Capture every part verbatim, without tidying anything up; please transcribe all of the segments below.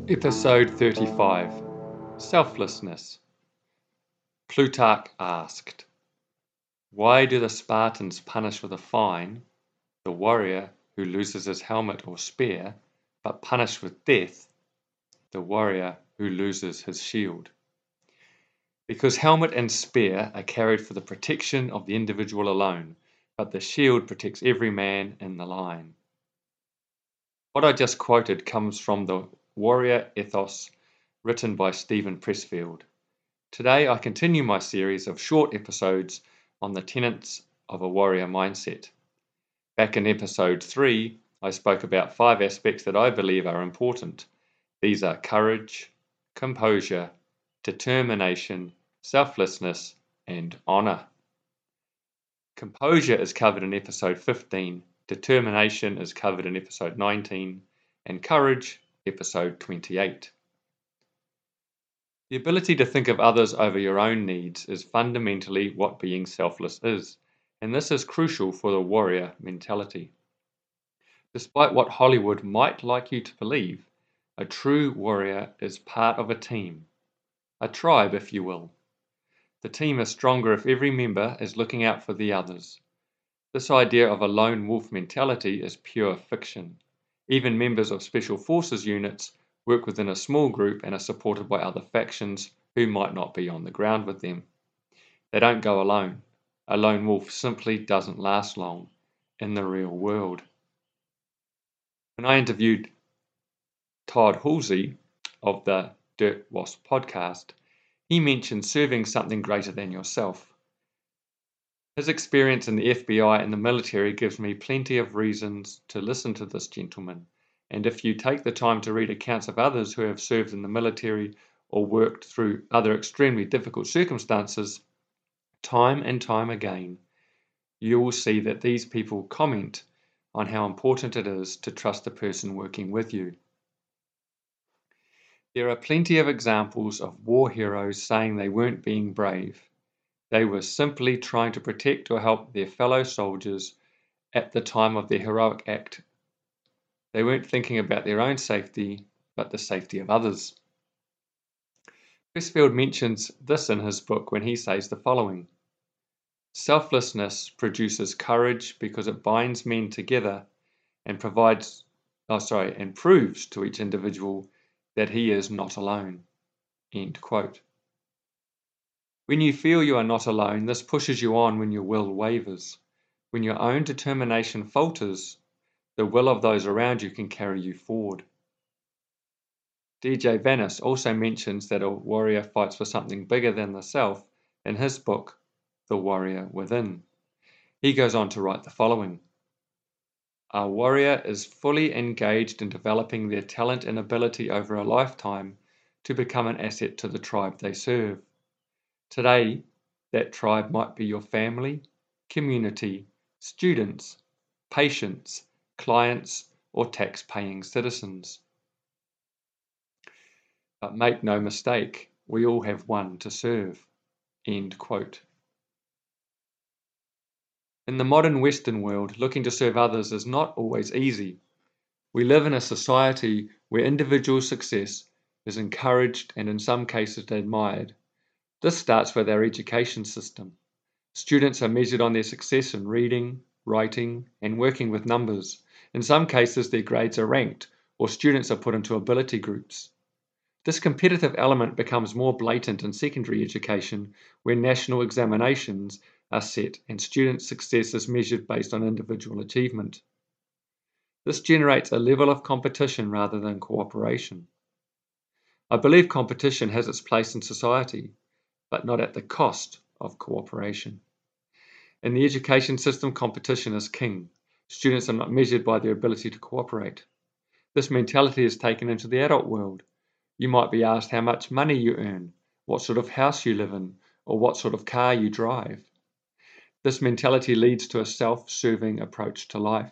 Episode thirty-five. Selflessness. Plutarch asked, "Why do the Spartans punish with a fine the warrior who loses his helmet or spear, but punish with death the warrior who loses his shield?" Because helmet and spear are carried for the protection of the individual alone, but the shield protects every man in the line. What I just quoted comes from the Warrior Ethos written by Steven Pressfield. Today I continue my series of short episodes on the tenets of a warrior mindset. Back in episode three, I spoke about five aspects that I believe are important. These are courage, composure, determination, selflessness, and honor. Composure is covered in episode fifteen, determination is covered in episode nineteen, and courage, episode twenty-eight. The ability to think of others over your own needs is fundamentally what being selfless is, and this is crucial for the warrior mentality. Despite what Hollywood might like you to believe, a true warrior is part of a team, a tribe if you will. The team is stronger if every member is looking out for the others. This idea of a lone wolf mentality is pure fiction. Even members of special forces units work within a small group and are supported by other factions who might not be on the ground with them. They don't go alone. A lone wolf simply doesn't last long in the real world. When I interviewed Todd Halsey of the Dirt Wasp podcast, he mentioned serving something greater than yourself. His experience in the F B I and the military gives me plenty of reasons to listen to this gentleman. And if you take the time to read accounts of others who have served in the military or worked through other extremely difficult circumstances, time and time again, you will see that these people comment on how important it is to trust the person working with you. There are plenty of examples of war heroes saying they weren't being brave. They were simply trying to protect or help their fellow soldiers at the time of their heroic act. They weren't thinking about their own safety, but the safety of others. Pressfield mentions this in his book when he says the following: "Selflessness produces courage because it binds men together and provides, oh sorry, and proves to each individual that he is not alone." End quote. When you feel you are not alone, this pushes you on when your will wavers. When your own determination falters, the will of those around you can carry you forward. D J Vanis also mentions that a warrior fights for something bigger than the self in his book, The Warrior Within. He goes on to write the following: "A warrior is fully engaged in developing their talent and ability over a lifetime to become an asset to the tribe they serve. Today, that tribe might be your family, community, students, patients, clients, or tax-paying citizens. But make no mistake, we all have one to serve." End quote. In the modern Western world, looking to serve others is not always easy. We live in a society where individual success is encouraged and in some cases admired. This starts with our education system. Students are measured on their success in reading, writing, and working with numbers. In some cases, their grades are ranked, or students are put into ability groups. This competitive element becomes more blatant in secondary education, where national examinations are set and student success is measured based on individual achievement. This generates a level of competition rather than cooperation. I believe competition has its place in society, but not at the cost of cooperation. In the education system, competition is king. Students are not measured by their ability to cooperate. This mentality is taken into the adult world. You might be asked how much money you earn, what sort of house you live in, or what sort of car you drive. This mentality leads to a self-serving approach to life.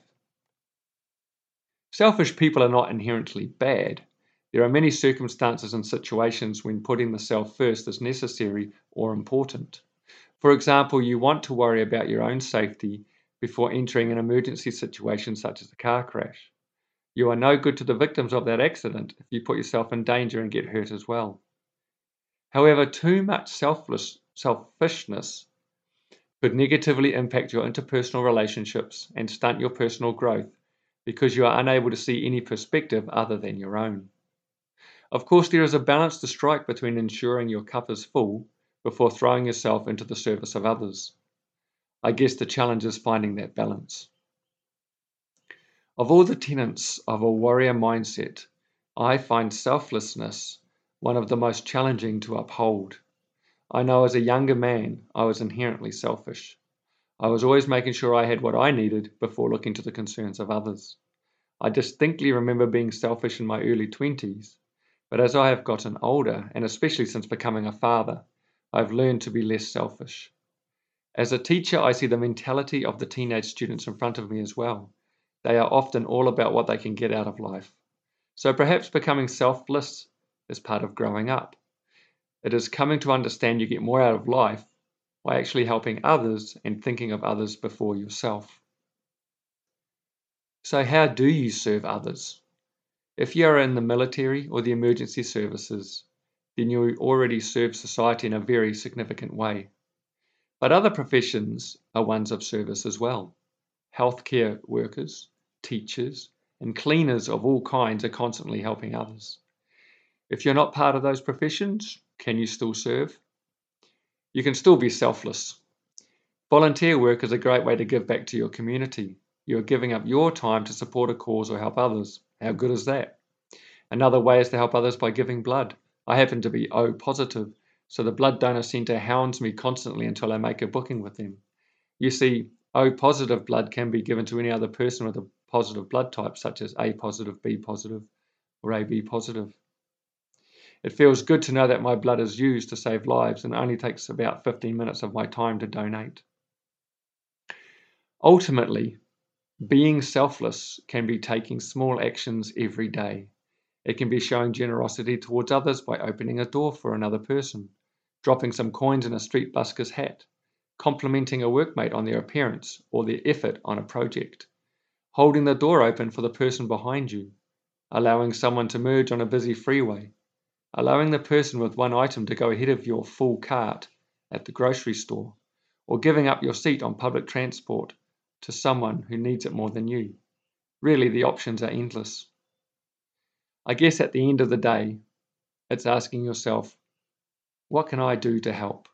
Selfish people are not inherently bad. There are many circumstances and situations when putting the self first is necessary or important. For example, you want to worry about your own safety before entering an emergency situation such as a car crash. You are no good to the victims of that accident if you put yourself in danger and get hurt as well. However, too much selfless, selfishness could negatively impact your interpersonal relationships and stunt your personal growth because you are unable to see any perspective other than your own. Of course, there is a balance to strike between ensuring your cup is full before throwing yourself into the service of others. I guess the challenge is finding that balance. Of all the tenets of a warrior mindset, I find selflessness one of the most challenging to uphold. I know as a younger man, I was inherently selfish. I was always making sure I had what I needed before looking to the concerns of others. I distinctly remember being selfish in my early twenties, but as I have gotten older, and especially since becoming a father, I've learned to be less selfish. As a teacher, I see the mentality of the teenage students in front of me as well. They are often all about what they can get out of life. So perhaps becoming selfless is part of growing up. It is coming to understand you get more out of life by actually helping others and thinking of others before yourself. So how do you serve others? If you are in the military or the emergency services, then you already serve society in a very significant way. But other professions are ones of service as well. Healthcare workers, teachers, and cleaners of all kinds are constantly helping others. If you're not part of those professions, can you still serve? You can still be selfless. Volunteer work is a great way to give back to your community. You are giving up your time to support a cause or help others. How good is that? Another way is to help others by giving blood. I happen to be O positive, so the blood donor centre hounds me constantly until I make a booking with them. You see, O positive blood can be given to any other person with a positive blood type, such as A positive, B positive, or A B positive. It feels good to know that my blood is used to save lives and only takes about fifteen minutes of my time to donate. Ultimately, being selfless can be taking small actions every day. It can be showing generosity towards others by opening a door for another person, dropping some coins in a street busker's hat, complimenting a workmate on their appearance or their effort on a project, holding the door open for the person behind you, allowing someone to merge on a busy freeway, allowing the person with one item to go ahead of your full cart at the grocery store, or giving up your seat on public transport to someone who needs it more than you. Really, the options are endless. I guess at the end of the day, it's asking yourself, what can I do to help?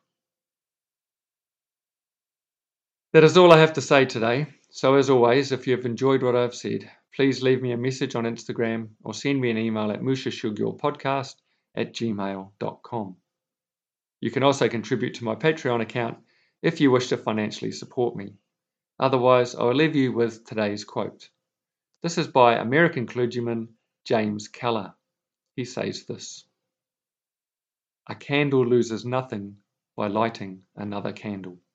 That is all I have to say today. So as always, if you've enjoyed what I've said, please leave me a message on Instagram or send me an email at mushashugyurpodcast at gmail dot com. You can also contribute to my Patreon account if you wish to financially support me. Otherwise, I will leave you with today's quote. This is by American clergyman James Keller. He says this: "A candle loses nothing by lighting another candle."